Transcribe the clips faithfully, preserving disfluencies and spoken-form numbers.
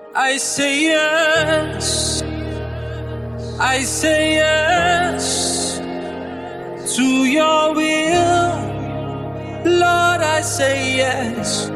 I say yes, I say yes to your will. Lord, I say yes,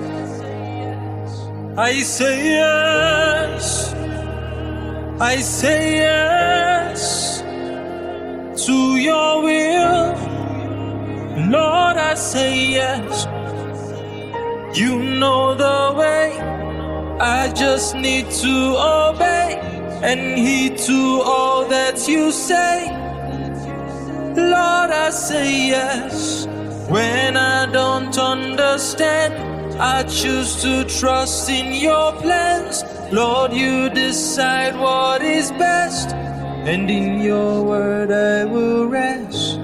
I say yes, I say yes to your will. Lord, I say yes. You know the way, I just need to obey and heed to all that you say. Lord, I say yes. When I don't understand, I choose to trust in your plans. Lord, you decide what is best, and in your word I will rest.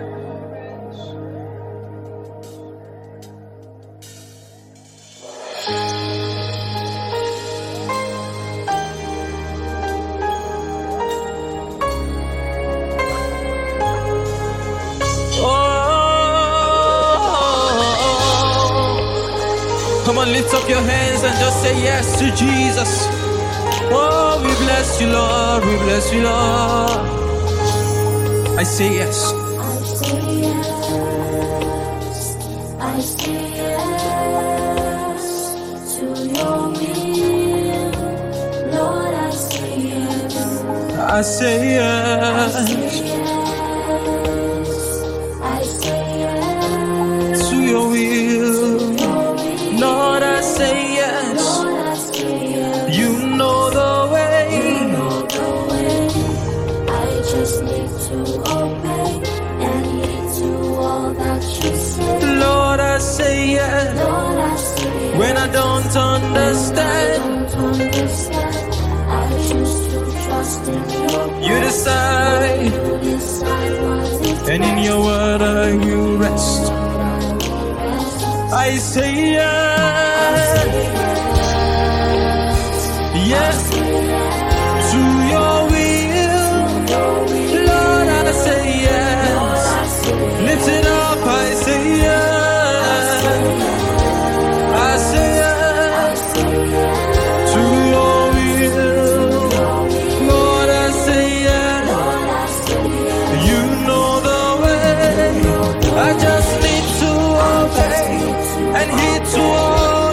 Come on, lift up your hands and just say yes to Jesus. Oh, we bless you, Lord. We bless you, Lord. I say yes. I say yes. I say yes to your will. Lord, I say yes. I say yes. I say yes to your will. Lord, I say yes. Lord, I say yes. You know the way. You know the way. I just need to obey and heed to all that you say. Lord, I say yes. Lord, I say yes. When I don't understand, When I don't understand, I choose to trust in your you decide, You decide what is and in your word I will rest. I say yes, yes to your will. Lord, I say yes. Lift it up, I say yes. I say yes to your will. Lord, I say yes. You know the way. I just need to obey and heed to all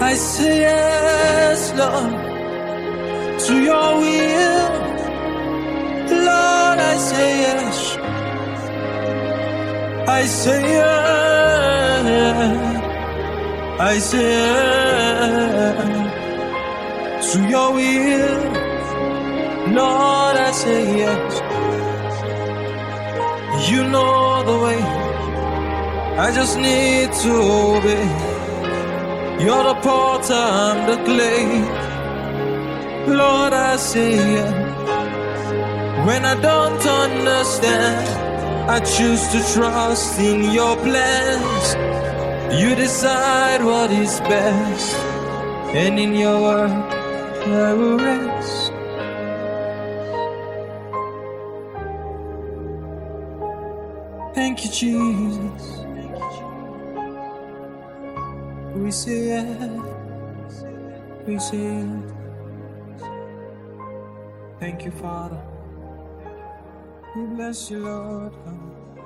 I say yes, Lord, to your will. Lord, I say yes. I say yes. I say yes to your will. Lord, I say yes. You know the way. I just need to obey. You're the potter, I'm the clay. Lord, I say yes. When I don't understand, I choose to trust in your plans. You decide what is best, and in your word I will rest. Thank you, Jesus. We say yes. We say yes. Thank you, Father. We bless you, Lord.